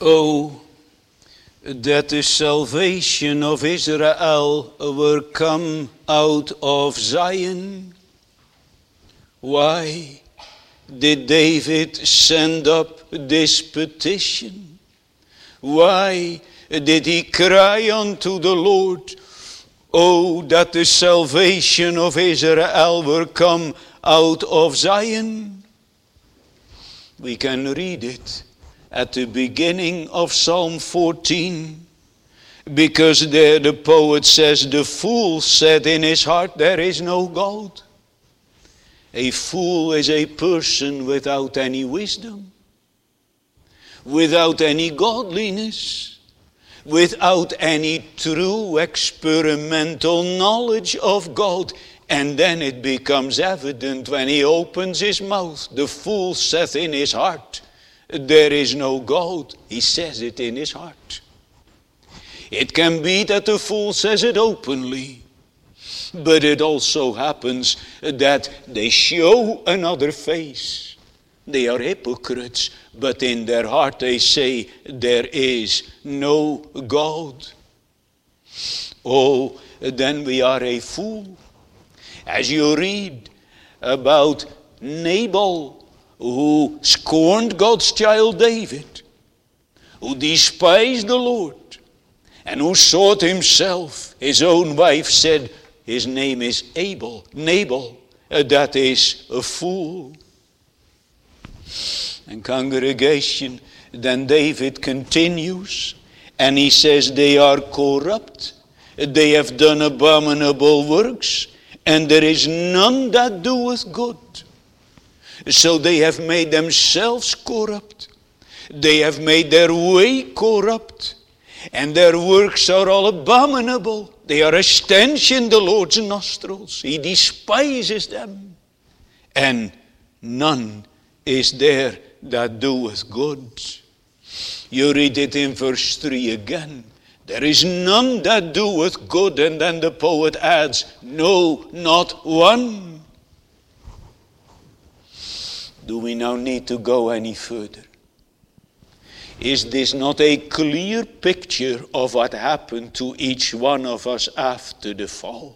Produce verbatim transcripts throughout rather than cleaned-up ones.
Oh, that the salvation of Israel were come out of Zion. Why did David send up this petition? Why did he cry unto the Lord, oh, that the salvation of Israel were come out of Zion? We can read it at the beginning of Psalm fourteen, because there the poet says, the fool said in his heart, there is no God. A fool is a person without any wisdom, without any godliness, without any true experimental knowledge of God. And then it becomes evident when he opens his mouth. The fool saith in his heart, there is no God. He says it in his heart. It can be that the fool says it openly, but it also happens that they show another face. They are hypocrites, but in their heart they say, there is no God. Oh, then we are a fool. As you read about Nabal, who scorned God's child David, who despised the Lord, and who sought himself, his own wife said, his name is Abel, Nabal, that is a fool. And congregation, then David continues, and he says they are corrupt, they have done abominable works, and there is none that doeth good. So they have made themselves corrupt. They have made their way corrupt. And their works are all abominable. They are a stench in the Lord's nostrils. He despises them. And none is there that doeth good. You read it in verse three again. There is none that doeth good. And then the poet adds, no, not one. Do we now need to go any further? Is this not a clear picture of what happened to each one of us after the fall?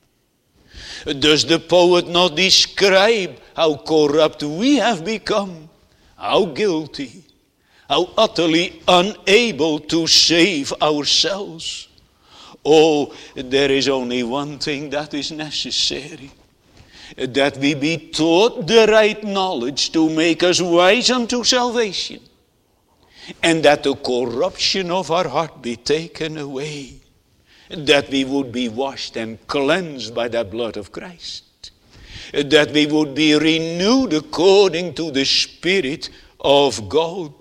Does the poet not describe how corrupt we have become, how guilty, how utterly unable to save ourselves? Oh, there is only one thing that is necessary. That we be taught the right knowledge to make us wise unto salvation. And that the corruption of our heart be taken away. That we would be washed and cleansed by the blood of Christ. That we would be renewed according to the Spirit of God.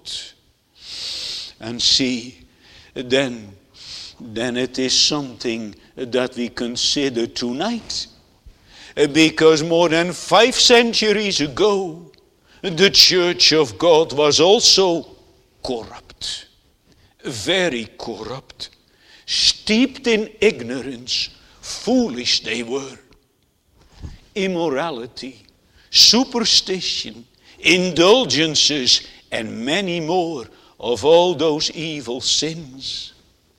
And see, then, then it is something that we consider tonight. Because more than five centuries ago, the church of God was also corrupt. Very corrupt. Steeped in ignorance. Foolish they were. Immorality, superstition, indulgences, and many more of all those evil sins.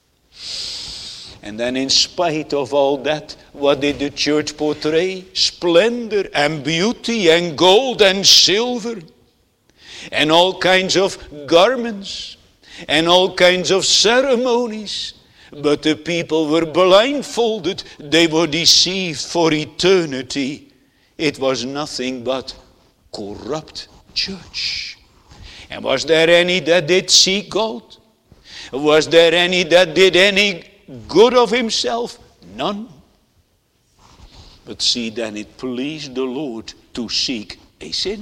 And then in spite of all that, what did the church portray? Splendor and beauty and gold and silver. And all kinds of garments. And all kinds of ceremonies. But the people were blindfolded. They were deceived for eternity. It was nothing but corrupt church. And was there any that did seek God? Was there any that did any good of himself? None. But see, then it pleased the Lord to seek a sinner.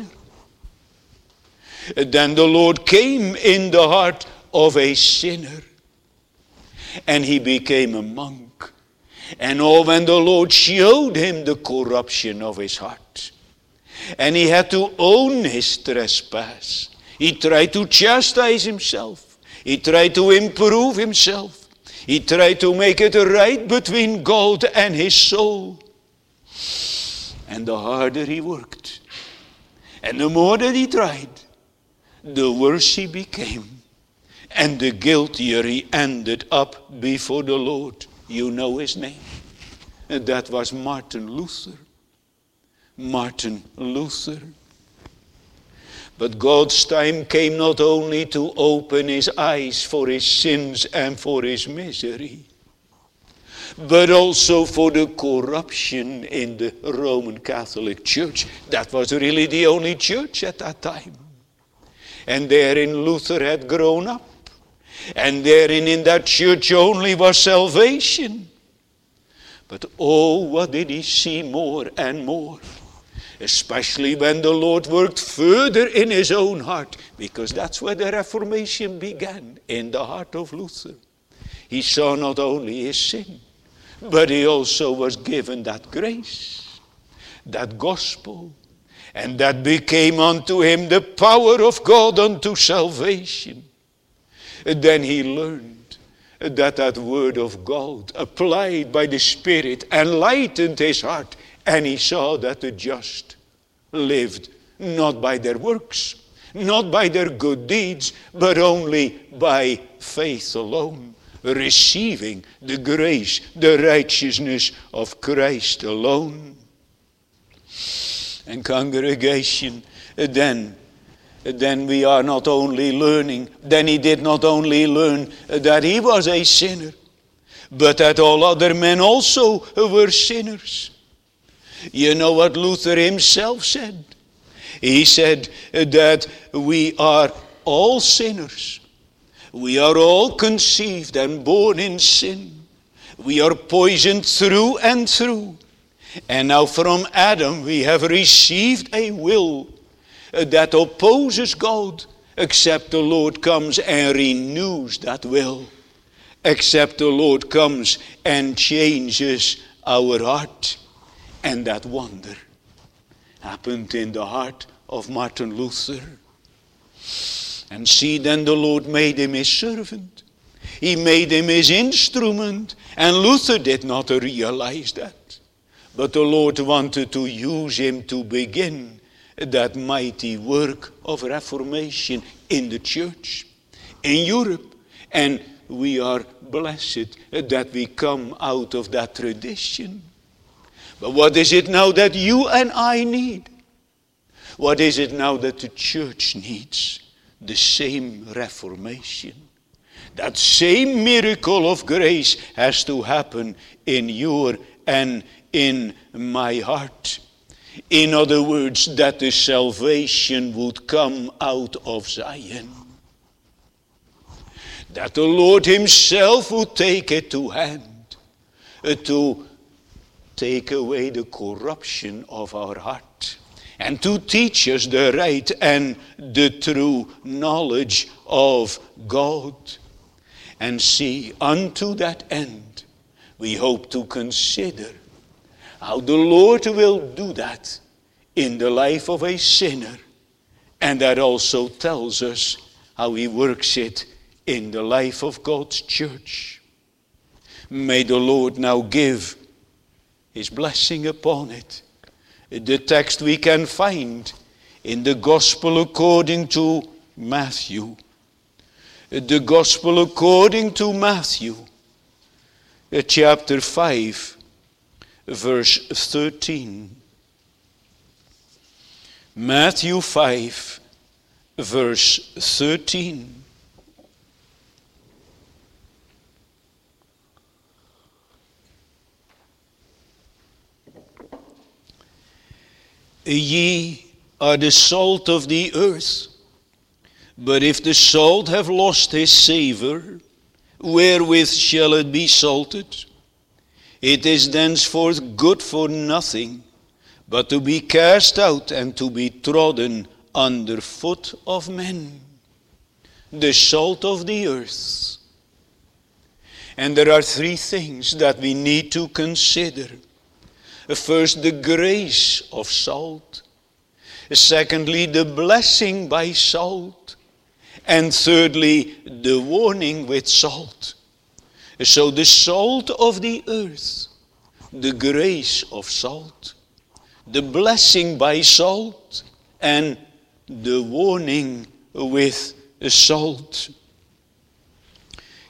Then the Lord came in the heart of a sinner. And he became a monk. And oh, when the Lord showed him the corruption of his heart. And he had to own his trespass. He tried to chastise himself. He tried to improve himself. He tried to make it right between God and his soul. And the harder he worked, and the more that he tried, the worse he became. And the guiltier he ended up before the Lord. You know his name. And that was Martin Luther. Martin Luther. But God's time came not only to open his eyes for his sins and for his misery, but also for the corruption in the Roman Catholic Church. That was really the only church at that time. And therein Luther had grown up. And therein in that church only was salvation. But oh, what did he see more and more? Especially when the Lord worked further in his own heart. Because that's where the Reformation began, in the heart of Luther. He saw not only his sin, but he also was given that grace, that gospel. And that became unto him the power of God unto salvation. And then he learned that that word of God applied by the Spirit enlightened his heart. And he saw that the just lived not by their works, not by their good deeds, but only by faith alone, receiving the grace, the righteousness of Christ alone. And congregation, then, then we are not only learning, then he did not only learn that he was a sinner, but that all other men also were sinners. You know what Luther himself said? He said that we are all sinners. We are all conceived and born in sin. We are poisoned through and through. And now from Adam we have received a will that opposes God, except the Lord comes and renews that will. Except the Lord comes and changes our heart. And that wonder happened in the heart of Martin Luther. And see, then the Lord made him his servant. He made him his instrument. And Luther did not realize that. But the Lord wanted to use him to begin that mighty work of reformation in the church, in Europe. And we are blessed that we come out of that tradition. But what is it now that you and I need? What is it now that the church needs? The same reformation. That same miracle of grace has to happen in your and in my heart. In other words, that the salvation would come out of Zion. That the Lord himself would take it to hand uh, to take away the corruption of our heart and to teach us the right and the true knowledge of God. And see, unto that end, we hope to consider how the Lord will do that in the life of a sinner. And that also tells us how he works it in the life of God's church. May the Lord now give his blessing upon it. The text we can find in the Gospel according to Matthew. The Gospel according to Matthew, chapter five, verse thirteen. Matthew five, verse thirteen. Ye are the salt of the earth, but if the salt have lost his savour, wherewith shall it be salted? It is thenceforth good for nothing, but to be cast out and to be trodden under foot of men. The salt of the earth. And there are three things that we need to consider. First, the grace of salt. Secondly, the blessing by salt. And thirdly, the warning with salt. So the salt of the earth, the grace of salt, the blessing by salt, and the warning with salt.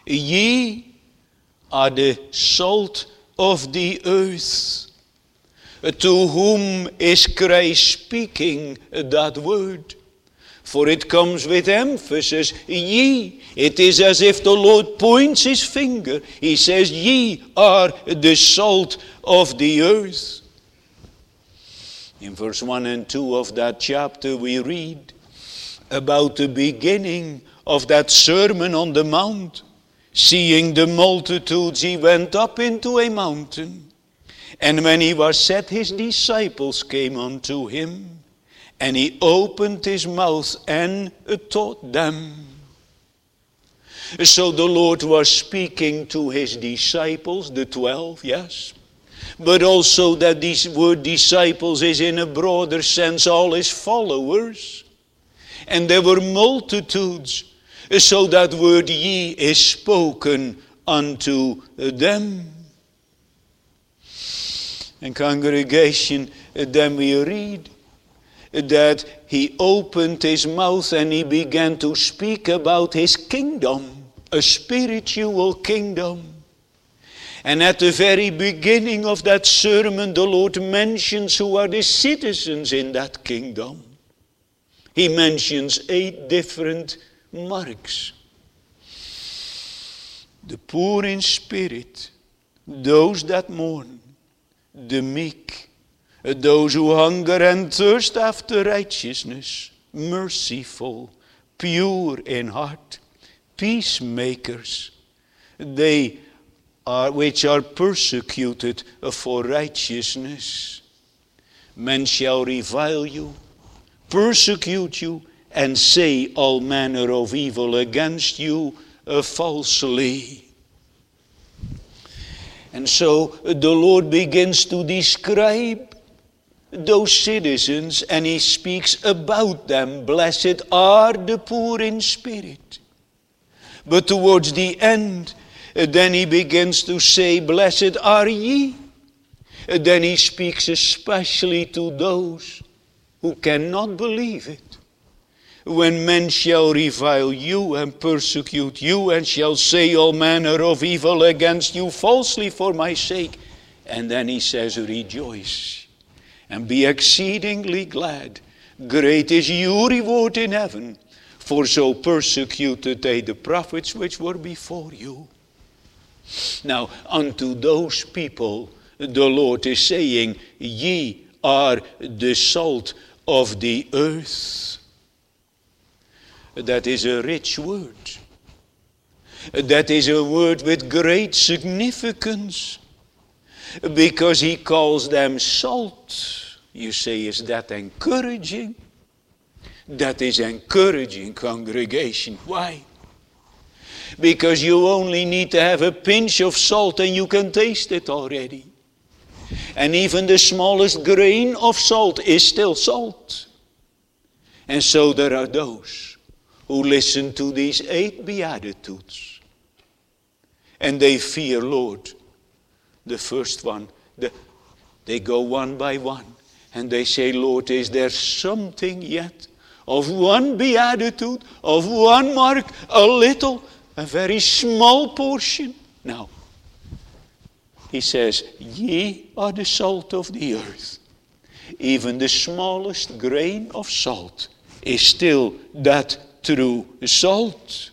Ye are the salt of the earth. To whom is Christ speaking that word? For it comes with emphasis, ye. It is as if the Lord points his finger. He says, ye are the salt of the earth. In verse one and two of that chapter we read about the beginning of that Sermon on the Mount. Seeing the multitudes, he went up into a mountain. And when he was set, his disciples came unto him. And he opened his mouth and taught them. So the Lord was speaking to his disciples, the twelve, yes. But also that these word disciples is in a broader sense all his followers. And there were multitudes. So that word ye is spoken unto them. And congregation, then we read that he opened his mouth and he began to speak about his kingdom, a spiritual kingdom. And at the very beginning of that sermon, the Lord mentions who are the citizens in that kingdom. He mentions eight different marks. The poor in spirit, those that mourn, the meek, those who hunger and thirst after righteousness, merciful, pure in heart, peacemakers, they are which are persecuted for righteousness. Men shall revile you, persecute you, and say all manner of evil against you uh, falsely. And so the Lord begins to describe those citizens, and he speaks about them. Blessed are the poor in spirit. But towards the end, then he begins to say, blessed are ye. Then he speaks especially to those who cannot believe it. When men shall revile you and persecute you, and shall say all manner of evil against you falsely for my sake. And then he says, rejoice and be exceedingly glad. Great is your reward in heaven, for so persecuted they the prophets which were before you. Now, unto those people, the Lord is saying, ye are the salt of the earth. That is a rich word. That is a word with great significance. Because he calls them salt. You say, is that encouraging? That is encouraging, congregation. Why? Because you only need to have a pinch of salt and you can taste it already. And even the smallest grain of salt is still salt. And so there are those who listen to these eight Beatitudes. And they fear, Lord. The first one, the, they go one by one. And they say, Lord, is there something yet of one Beatitude, of one mark, a little, a very small portion? Now, he says, ye are the salt of the earth. Even the smallest grain of salt is still that true salt.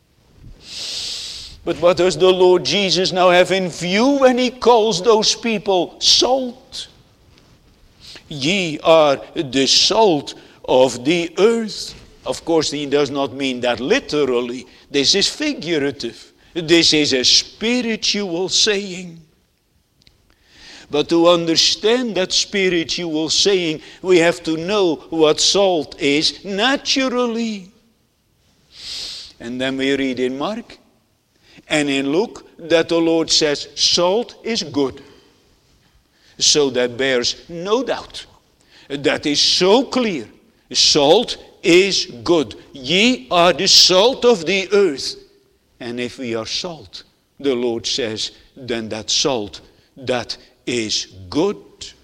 But what does the Lord Jesus now have in view when he calls those people salt? Ye are the salt of the earth. Of course, he does not mean that literally. This is figurative. This is a spiritual saying. But to understand that spiritual saying, we have to know what salt is naturally. And then we read in Mark and in Luke that the Lord says salt is good. So that bears no doubt. That is so clear. Salt is good. Ye are the salt of the earth. And if we are salt, the Lord says, then that salt, that is good.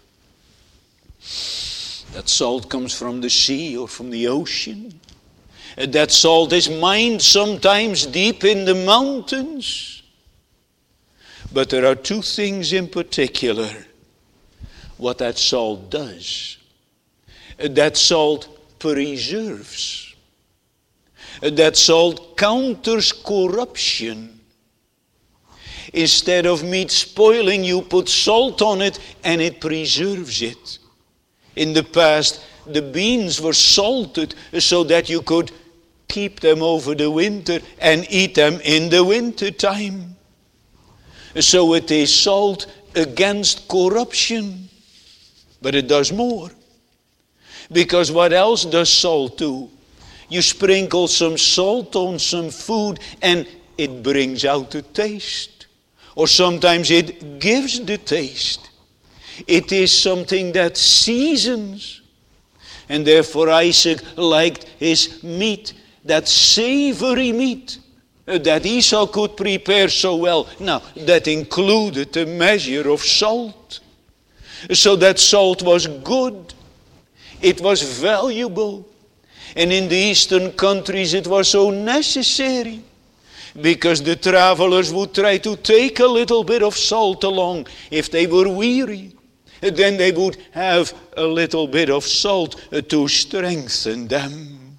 That salt comes from the sea or from the ocean. That salt is mined sometimes deep in the mountains. But there are two things in particular what that salt does. That salt preserves. That salt counters corruption. Instead of meat spoiling, you put salt on it and it preserves it. In the past, the beans were salted so that you could keep them over the winter and eat them in the winter time. So it is salt against corruption. But it does more. Because what else does salt do? You sprinkle some salt on some food and it brings out the taste. Or sometimes it gives the taste. It is something that seasons. And therefore Isaac liked his meat, that savory meat that Esau could prepare so well. Now, that included a measure of salt. So that salt was good. It was valuable. And in the eastern countries it was so necessary. Because the travelers would try to take a little bit of salt along if they were weary. Then they would have a little bit of salt to strengthen them.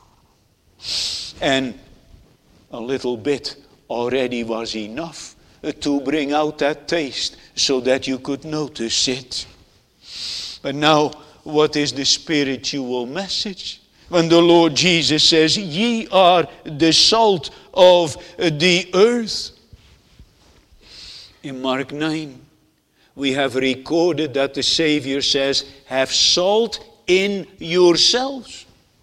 And a little bit already was enough to bring out that taste so that you could notice it. But now, what is the spiritual message? When the Lord Jesus says, ye are the salt of the earth. In Mark nine, we have recorded that the Savior says, have salt in yourselves.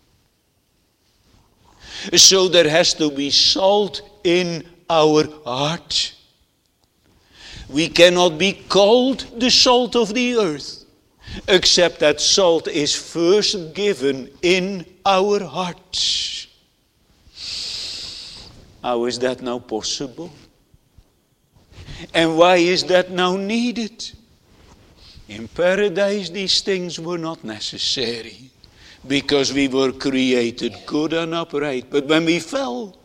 So there has to be salt in our heart. We cannot be called the salt of the earth, except that salt is first given in our hearts. How is that now possible? And why is that now needed? In paradise these things were not necessary, because we were created good and upright. But when we fell,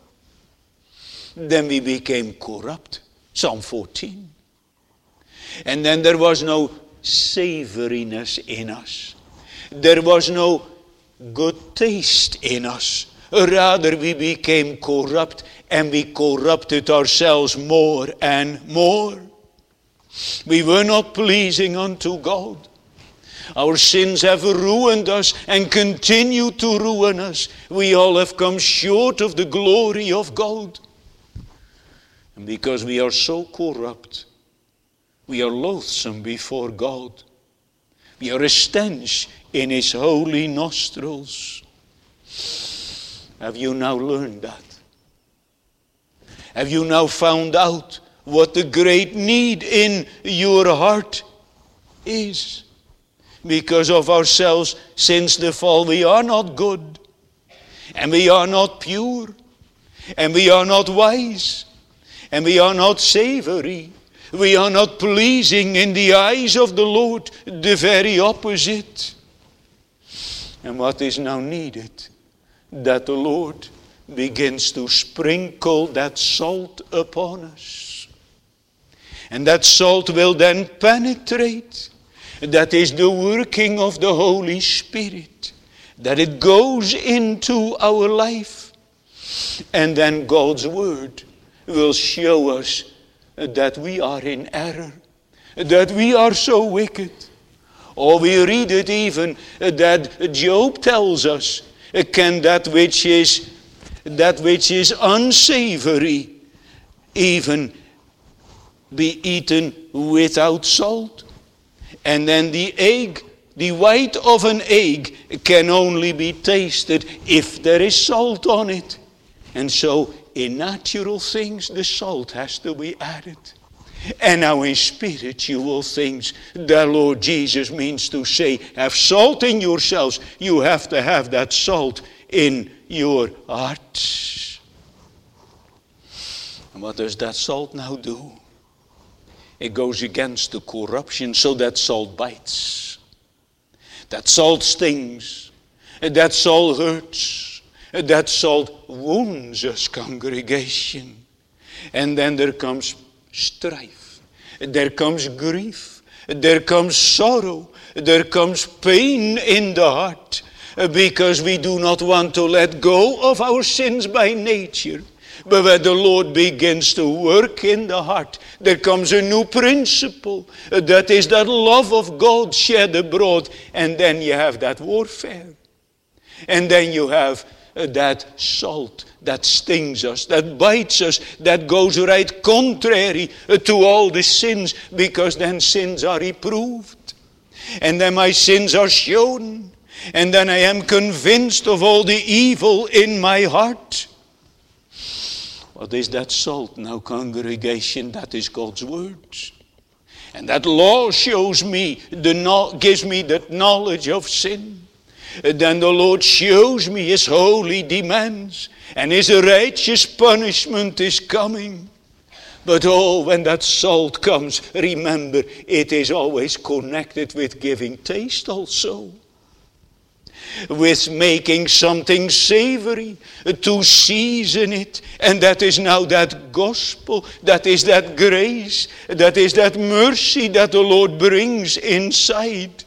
then we became corrupt. Psalm fourteen. And then there was no savoriness in us. There was no good taste in us. Rather, we became corrupt, and we corrupted ourselves more and more. We were not pleasing unto God. Our sins have ruined us and continue to ruin us. We all have come short of the glory of God. And because we are so corrupt, we are loathsome before God. We are a stench in His holy nostrils. Have you now learned that? Have you now found out what the great need in your heart is? Because of ourselves, since the fall, we are not good, and we are not pure, and we are not wise, and we are not savory. We are not pleasing in the eyes of the Lord, the very opposite. And what is now needed? That the Lord begins to sprinkle that salt upon us. And that salt will then penetrate. That is the working of the Holy Spirit. That it goes into our life. And then God's Word will show us that we are in error. That we are so wicked. Or we read it even that Job tells us, can that which is that which is unsavory even be eaten without salt? And then the egg, the white of an egg, can only be tasted if there is salt on it. And so in natural things the salt has to be added. And now in spiritual things, the Lord Jesus means to say, have salt in yourselves. You have to have that salt in your hearts. And what does that salt now do? It goes against the corruption, so that salt bites. That salt stings. That salt hurts. That salt wounds us, congregation. And then there comes strife. There comes grief. There comes sorrow. There comes pain in the heart. Because we do not want to let go of our sins by nature. But when the Lord begins to work in the heart, there comes a new principle. That is that love of God shed abroad. And then you have that warfare. And then you have that salt that stings us, that bites us, that goes right contrary to all the sins, because then sins are reproved. And then my sins are shown. And then I am convinced of all the evil in my heart. What is that salt now, congregation? That is God's words. And that law shows me, the gives me that knowledge of sin. Then the Lord shows me His holy demands, and His righteous punishment is coming. But oh, when that salt comes, remember, it is always connected with giving taste also. With making something savory, to season it. And that is now that gospel, that is that grace, that is that mercy that the Lord brings inside.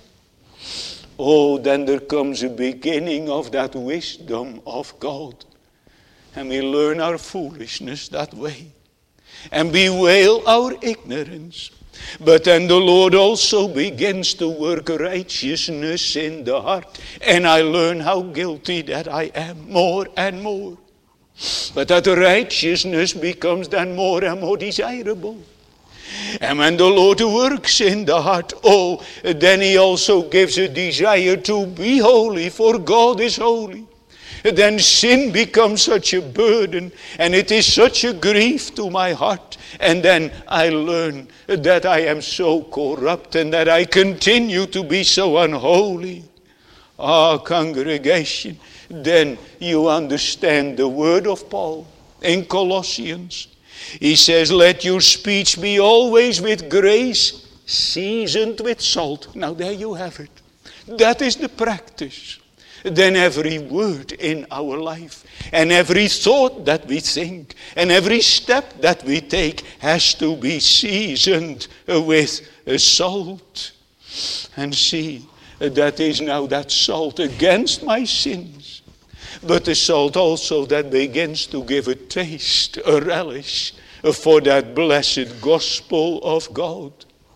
Oh, then there comes a beginning of that wisdom of God. And we learn our foolishness that way. And bewail our ignorance. But then the Lord also begins to work righteousness in the heart. And I learn how guilty that I am more and more. But that righteousness becomes then more and more desirable. And when the Lord works in the heart, oh, then He also gives a desire to be holy, for God is holy. Then sin becomes such a burden, and it is such a grief to my heart. And then I learn that I am so corrupt and that I continue to be so unholy. Ah, congregation, then you understand the word of Paul in Colossians. He says, let your speech be always with grace, seasoned with salt. Now there you have it. That is the practice. Then every word in our life, and every thought that we think, and every step that we take has to be seasoned with salt. And see, that is now that salt against my sins. But the salt also that begins to give a taste, a relish for that blessed gospel of God.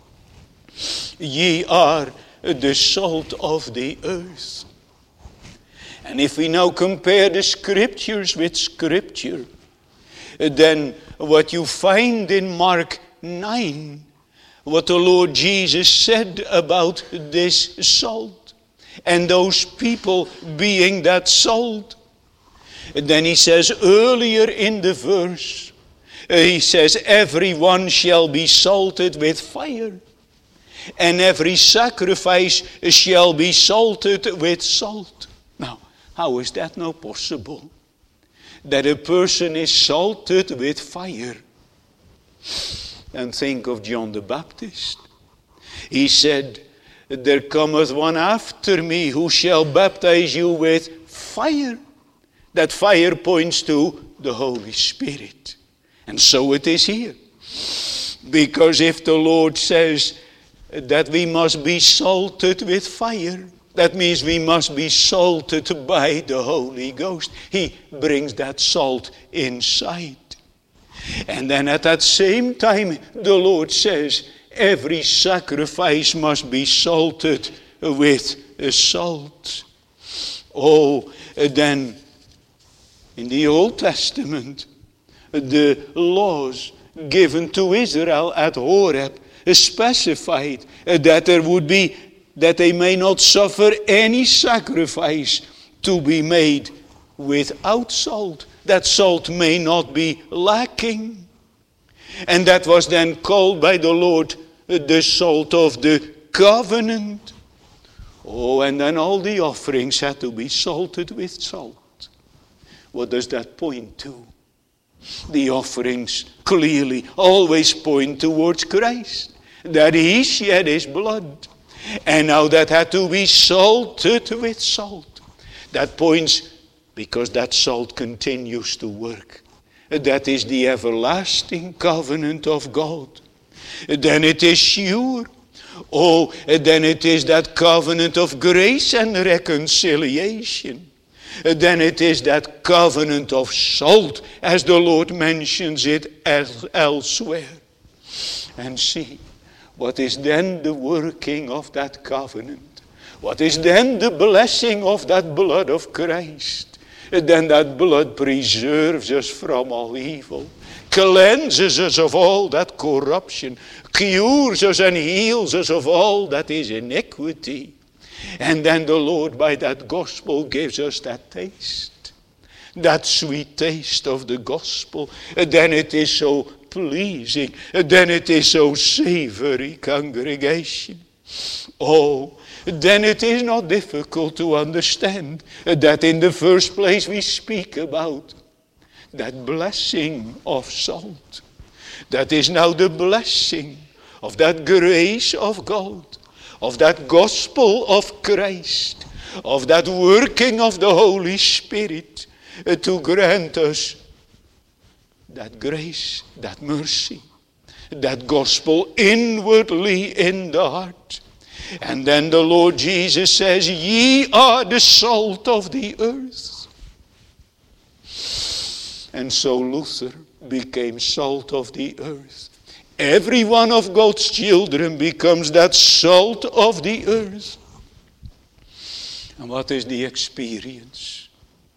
Ye are the salt of the earth. And if we now compare the scriptures with scripture, then what you find in Mark nine, what the Lord Jesus said about this salt, and those people being that salt. And then He says earlier in the verse, He says, everyone shall be salted with fire, and every sacrifice shall be salted with salt. Now, how is that now possible? That a person is salted with fire. And think of John the Baptist. He said, there cometh one after me who shall baptize you with fire. That fire points to the Holy Spirit. And so it is here. Because if the Lord says that we must be salted with fire, that means we must be salted by the Holy Ghost. He brings that salt inside. And then at that same time, the Lord says, every sacrifice must be salted with salt. Oh, then in the Old Testament, the laws given to Israel at Horeb specified that there would be that they may not suffer any sacrifice to be made without salt. That salt may not be lacking. And that was then called by the Lord the salt of the covenant. Oh, and then all the offerings had to be salted with salt. What does that point to? The offerings clearly always point towards Christ, that He shed His blood. And now that had to be salted with salt. That points Because that salt continues to work. That is the everlasting covenant of God. Then it is sure. Oh, then it is that covenant of grace and reconciliation. Then it is that covenant of salt, as the Lord mentions it elsewhere. And see, what is then the working of that covenant? What is then the blessing of that blood of Christ? Then that blood preserves us from all evil, cleanses us of all that corruption, cures us and heals us of all that is iniquity. And then the Lord by that gospel gives us that taste, that sweet taste of the gospel. Then it is so pleasing, then it is so savory, congregation. Oh, then it is not difficult to understand that in the first place we speak about that blessing of salt. That is now the blessing of that grace of God, of that gospel of Christ, of that working of the Holy Spirit to grant us that grace, that mercy, that gospel inwardly in the heart. And then the Lord Jesus says, ye are the salt of the earth. And so Luther became salt of the earth. Every one of God's children becomes that salt of the earth. And what is the experience?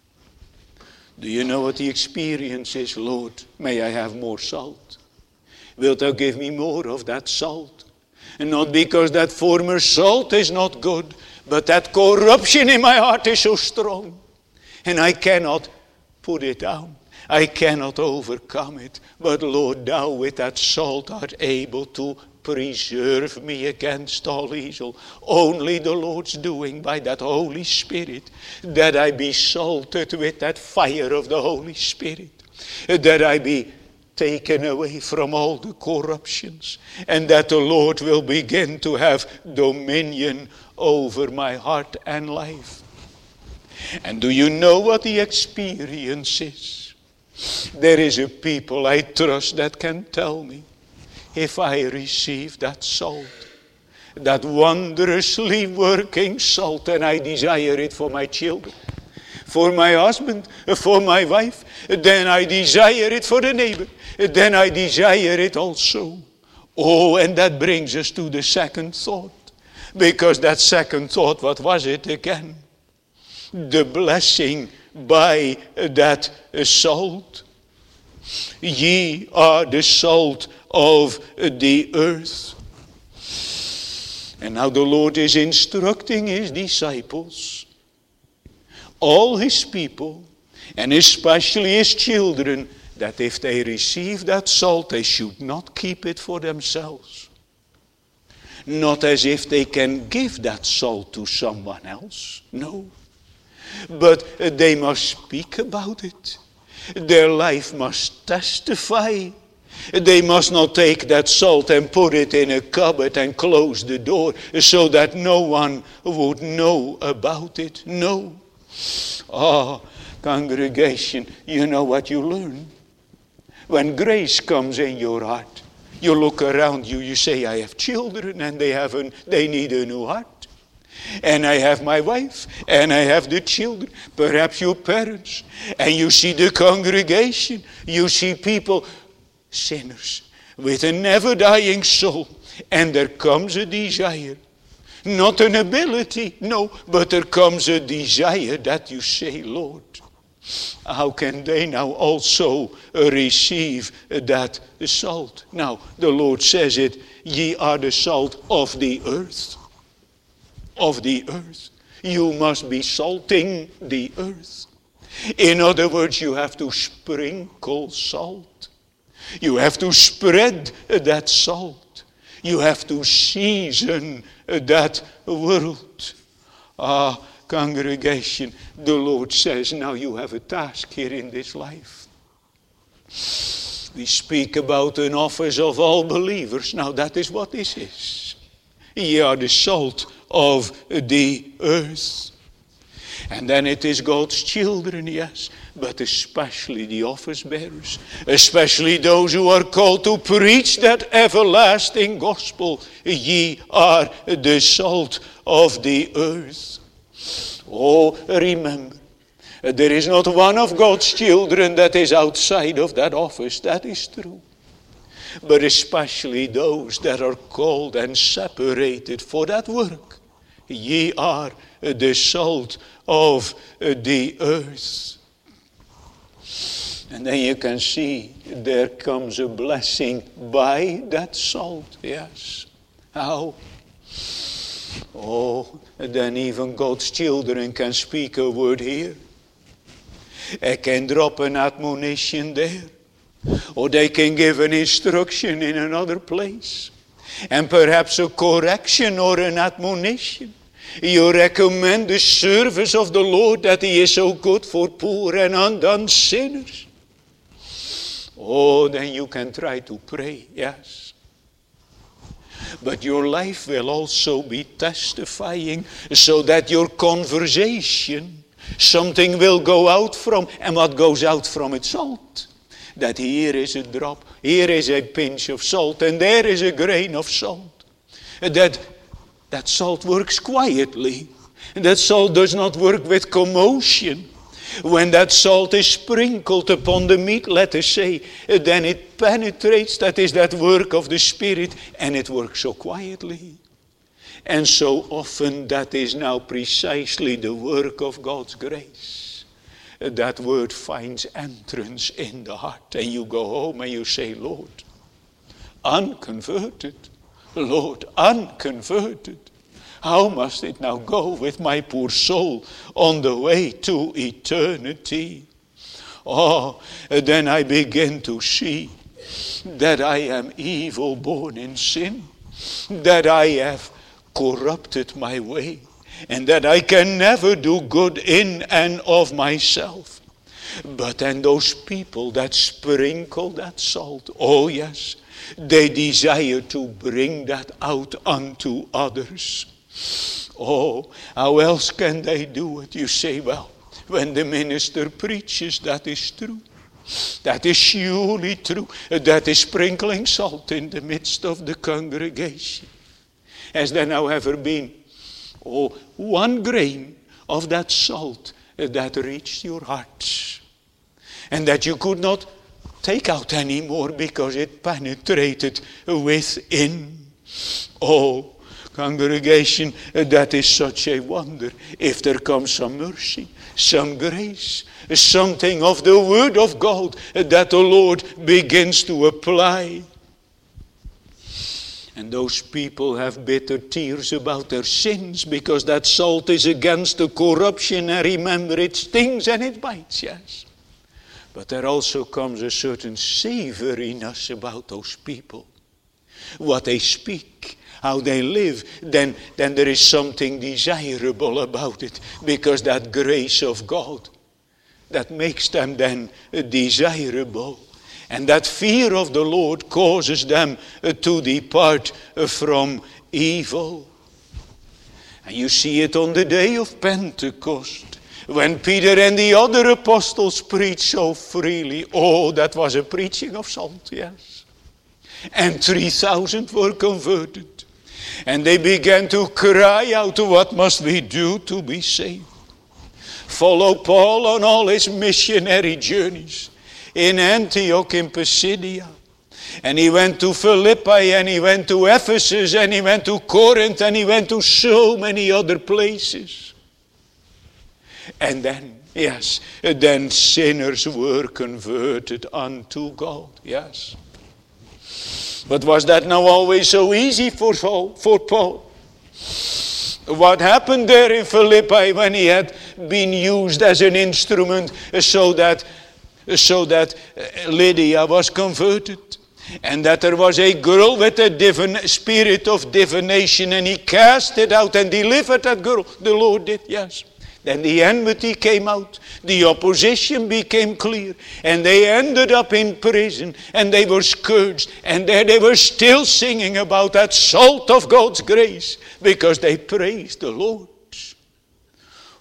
Do you know what the experience is? Lord, may I have more salt. Wilt thou give me more of that salt? And not because that former salt is not good, but that corruption in my heart is so strong. And I cannot put it down. I cannot overcome it. But Lord, thou with that salt art able to preserve me against all evil. Only the Lord's doing by that Holy Spirit, that I be salted with that fire of the Holy Spirit, that I be taken away from all the corruptions, and that the Lord will begin to have dominion over my heart and life. And do you know what the experience is? There is a people, I trust, that can tell me, if I receive that salt, that wondrously working salt, and I desire it for my children, for my husband, for my wife, then I desire it for the neighbor, then I desire it also. Oh, and that brings us to the second thought. Because that second thought, what was it again? The blessing by that salt. Ye are the salt of the earth. And now the Lord is instructing his disciples, all his people, and especially his children, that if they receive that salt, they should not keep it for themselves. Not as if they can give that salt to someone else. No. But they must speak about it. Their life must testify. They must not take that salt and put it in a cupboard and close the door so that no one would know about it. No. Ah, congregation, you know what you learn? When grace comes in your heart, you look around you, you say, I have children and they have an, they need a new heart. And I have my wife, and I have the children, perhaps your parents. And you see the congregation, you see people, sinners, with a never-dying soul. And there comes a desire, not an ability, no, but there comes a desire that you say, Lord, how can they now also receive that salt? Now, the Lord says it, ye are the salt of the earth. Of the earth. You must be salting the earth. In other words, you have to sprinkle salt. You have to spread that salt. You have to season that world. Ah, congregation, the Lord says, now you have a task here in this life. We speak about an office of all believers. Now that is what this is. Ye are the salt of the earth. And then it is God's children, yes, but especially the office bearers, especially those who are called to preach that everlasting gospel. Ye are the salt of the earth. Oh, remember, there is not one of God's children that is outside of that office. That is true. But especially those that are called and separated for that work. Ye are the salt of the earth. And then you can see there comes a blessing by that salt. Yes. How? Oh, then even God's children can speak a word here. They can drop an admonition there. Or they can give an instruction in another place. And perhaps a correction or an admonition. You recommend the service of the Lord, that He is so good for poor and undone sinners. Oh, then you can try to pray, yes. But your life will also be testifying, so that your conversation, something will go out from, and what goes out from it? Salt. That here is a drop, here is a pinch of salt, and there is a grain of salt. That, that salt works quietly. That salt does not work with commotion. When that salt is sprinkled upon the meat, let us say, then it penetrates. That is that work of the Spirit, and it works so quietly. And so often that is now precisely the work of God's grace. That word finds entrance in the heart. And you go home and you say, Lord, unconverted. Lord, unconverted. How must it now go with my poor soul on the way to eternity? Oh, then I begin to see that I am evil born in sin. That I have corrupted my way. And that I can never do good in and of myself. But then those people that sprinkle that salt, oh yes, they desire to bring that out unto others. Oh, how else can they do it? You say, well, when the minister preaches, that is true. That is surely true. That is sprinkling salt in the midst of the congregation. Has there now ever been Oh, one grain of that salt that reached your hearts, and that you could not take out anymore because it penetrated within? Oh, congregation, that is such a wonder. If there comes some mercy, some grace, something of the Word of God that the Lord begins to apply. And those people have bitter tears about their sins, because that salt is against the corruption. And remember, it stings and it bites, yes. But there also comes a certain savoriness about those people. What they speak, how they live, then, then there is something desirable about it. Because that grace of God, that makes them then desirable. And that fear of the Lord causes them to depart from evil. And you see it on the day of Pentecost, when Peter and the other apostles preached so freely. Oh, that was a preaching of salt, yes. And three thousand were converted. And they began to cry out, what must we do to be saved? Follow Paul on all his missionary journeys. In Antioch, in Pisidia. And he went to Philippi, and he went to Ephesus, and he went to Corinth, and he went to so many other places. And then, yes, then sinners were converted unto God, yes. But was that now always so easy for Saul, for Paul? What happened there in Philippi when he had been used as an instrument so that So that Lydia was converted. And that there was a girl with a divin- spirit of divination. And he cast it out and delivered that girl. The Lord did, yes. Then the enmity came out. The opposition became clear. And they ended up in prison. And they were scourged. And there they were still singing about that salt of God's grace. Because they praised the Lord.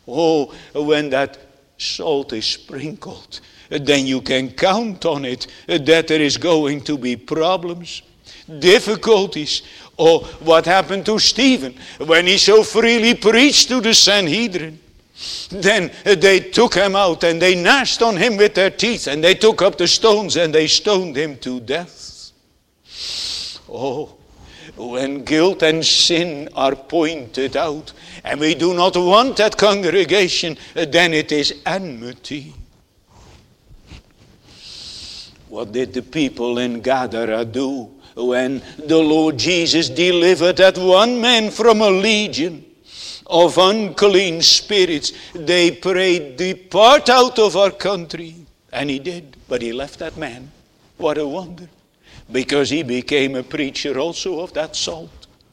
Oh, when that salt is sprinkled, then you can count on it that there is going to be problems, difficulties. Oh, what happened to Stephen when he so freely preached to the Sanhedrin? Then they took him out and they gnashed on him with their teeth, and they took up the stones and they stoned him to death. Oh, when guilt and sin are pointed out, and we do not want that congregation, then it is enmity. What did the people in Gadara do when the Lord Jesus delivered that one man from a legion of unclean spirits? They prayed, depart out of our country. And he did, but he left that man. What a wonder. Because he became a preacher also of that salt.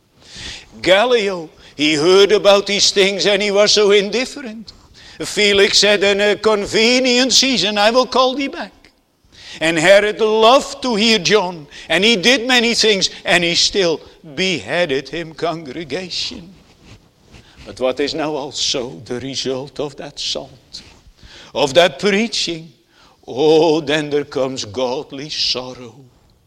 Gallio, he heard about these things and he was so indifferent. Felix said, in a convenient season I will call thee back. And Herod loved to hear John, and he did many things, and he still beheaded him, congregation. But what is now also the result of that salt, of that preaching? Oh, then there comes godly sorrow.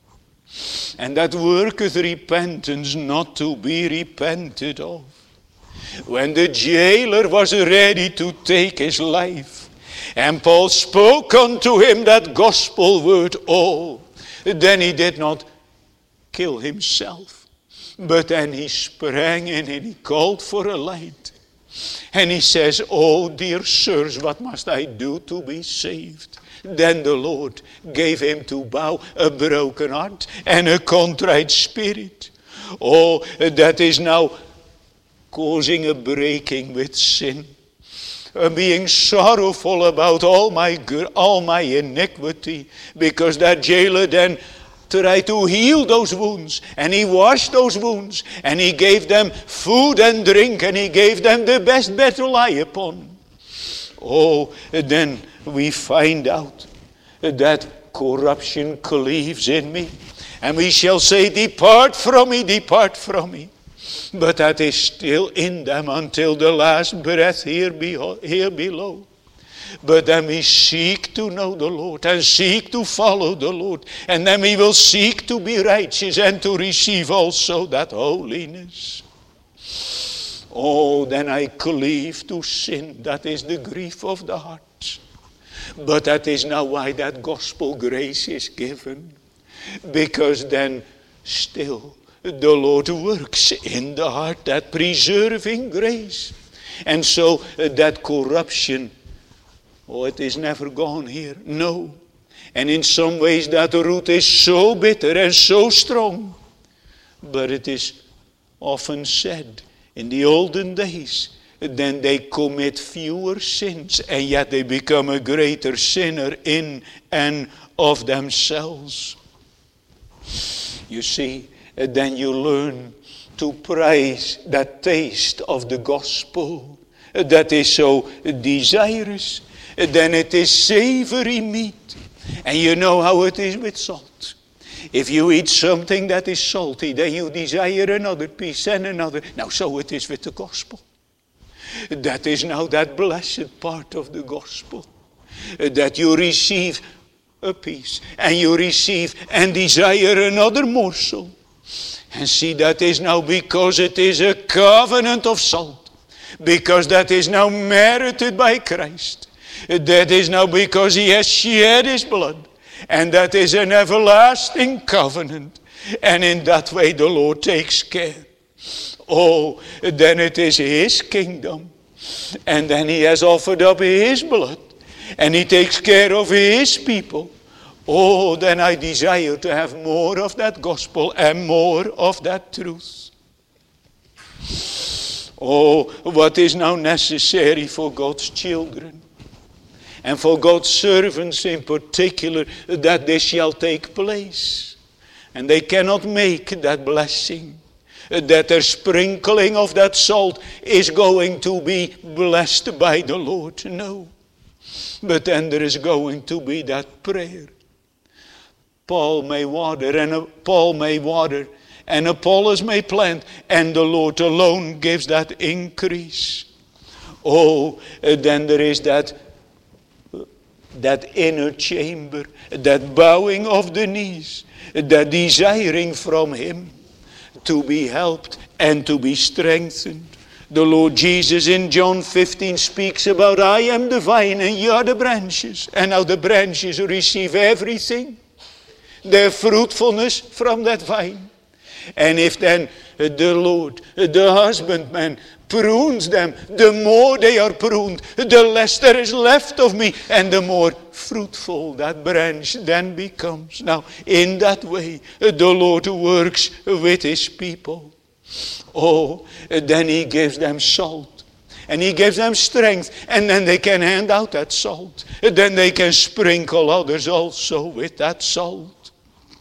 And that worketh repentance not to be repented of. When the jailer was ready to take his life, and Paul spoke unto him that gospel word, oh, then he did not kill himself, but then he sprang in and he called for a light. And he says, oh, dear sirs, what must I do to be saved? Then the Lord gave him to bow a broken heart and a contrite spirit. Oh, that is now causing a breaking with sin. Uh, being sorrowful about all my all my iniquity, because that jailer then tried to heal those wounds, and he washed those wounds, and he gave them food and drink, and he gave them the best bed to lie upon. Oh, then we find out that corruption cleaves in me, and we shall say, depart from me, depart from me. But that is still in them until the last breath here, be, here below. But then we seek to know the Lord and seek to follow the Lord. And then we will seek to be righteous and to receive also that holiness. Oh, then I cleave to sin. That is the grief of the heart. But that is now why that gospel grace is given. Because then still the Lord works in the heart that preserving grace. And so uh, that corruption, oh, it is never gone here. No. And in some ways that root is so bitter and so strong. But it is often said in the olden days, then they commit fewer sins, and yet they become a greater sinner in and of themselves. You see, then you learn to praise that taste of the gospel that is so desirous. Then it is savory meat. And you know how it is with salt. If you eat something that is salty, then you desire another piece and another. Now so it is with the gospel. That is now that blessed part of the gospel. That you receive a piece and you receive and desire another morsel. And see, that is now because it is a covenant of salt. Because that is now merited by Christ. That is now because he has shed his blood. And that is an everlasting covenant. And in that way the Lord takes care. Oh, then it is his kingdom. And then he has offered up his blood. And he takes care of his people. Oh, then I desire to have more of that gospel and more of that truth. Oh, what is now necessary for God's children and for God's servants in particular, that this shall take place. And they cannot make that blessing, that their sprinkling of that salt is going to be blessed by the Lord. No. But then there is going to be that prayer. Paul may water, and Paul may water, and Apollos may plant, and the Lord alone gives that increase. Oh, then there is that, that inner chamber, that bowing of the knees, that desiring from him to be helped and to be strengthened. The Lord Jesus in John fifteen speaks about, I am the vine and you are the branches. And now the branches receive everything, their fruitfulness from that vine. And if then the Lord, the husbandman, prunes them, the more they are pruned, the less there is left of me, and the more fruitful that branch then becomes. Now, in that way, the Lord works with his people. Oh, then he gives them salt. And he gives them strength. And then they can hand out that salt. Then they can sprinkle others also with that salt.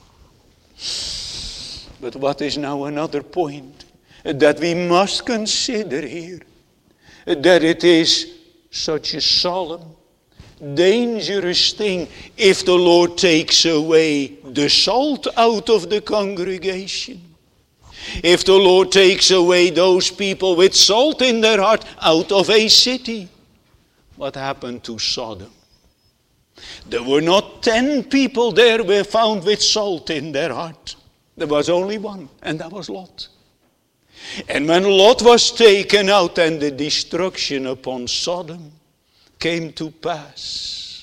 But what is now another point that we must consider here? That it is such a solemn, dangerous thing if the Lord takes away the salt out of the congregation. If the Lord takes away those people with salt in their heart out of a city. What happened to Sodom? There were not ten people there were found with salt in their heart. There was only one, and that was Lot. And when Lot was taken out and the destruction upon Sodom came to pass.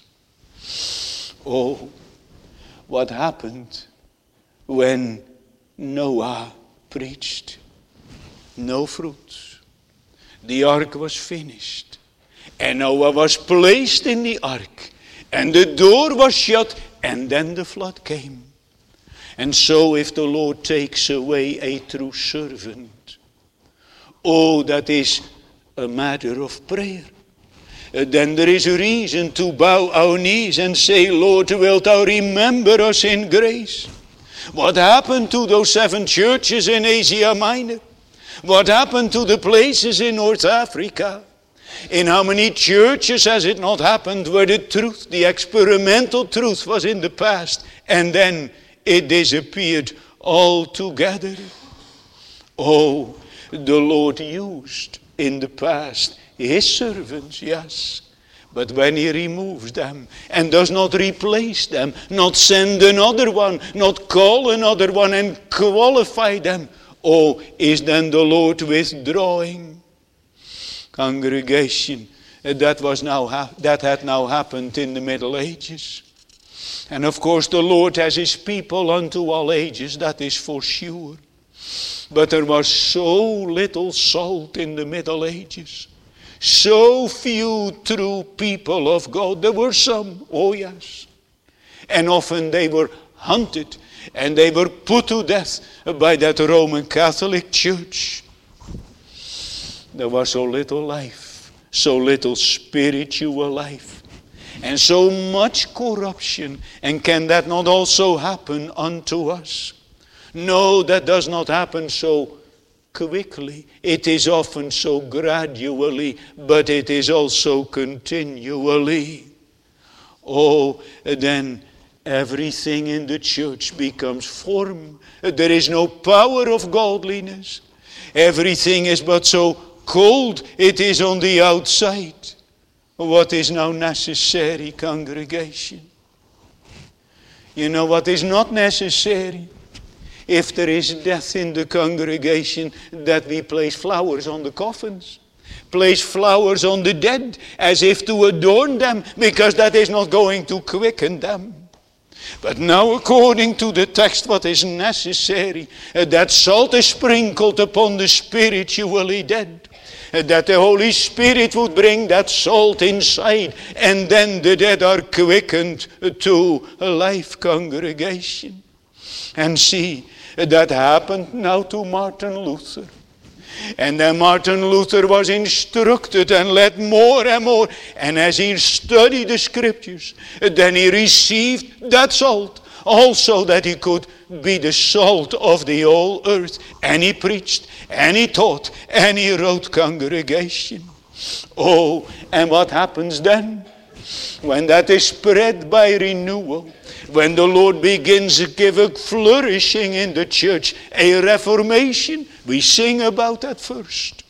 Oh, what happened when Noah preached? No fruit. The ark was finished. And Noah was placed in the ark. And the door was shut. And then the flood came. And so if the Lord takes away a true servant, oh, that is a matter of prayer. Uh, then there is a reason to bow our knees and say, Lord, wilt thou remember us in grace? What happened to those seven churches in Asia Minor? What happened to the places in North Africa? In how many churches has it not happened where the truth, the experimental truth was in the past, and then it disappeared altogether? Oh, the Lord used in the past his servants, yes. But when he removes them and does not replace them, not send another one, not call another one and qualify them, oh, is then the Lord withdrawing? Congregation, that was now ha- that had now happened in the Middle Ages. And of course the Lord has his people unto all ages, that is for sure. But there was so little salt in the Middle Ages. So few true people of God. There were some, oh yes. And often they were hunted and they were put to death by that Roman Catholic Church. There was so little life, so little spiritual life, and so much corruption. And can that not also happen unto us? No, that does not happen so quickly. It is often so gradually, but it is also continually. Oh, then everything in the church becomes form. There is no power of godliness. Everything is but so cold, it is on the outside. What is now necessary, congregation? You know what is not necessary? If there is death in the congregation, that we place flowers on the coffins. Place flowers on the dead as if to adorn them, because that is not going to quicken them. But now according to the text, what is necessary? Uh, that salt is sprinkled upon the spiritually dead. Uh, that the Holy Spirit would bring that salt inside, and then the dead are quickened to a life, congregation. And see, that happened now to Martin Luther. And then Martin Luther was instructed and led more and more. And as he studied the scriptures, then he received that salt also, that he could be the salt of the whole earth. And he preached, and he taught, and he wrote, congregation. Oh, and what happens then? When that is spread by renewal, when the Lord begins to give a flourishing in the church, a reformation, we sing about that first.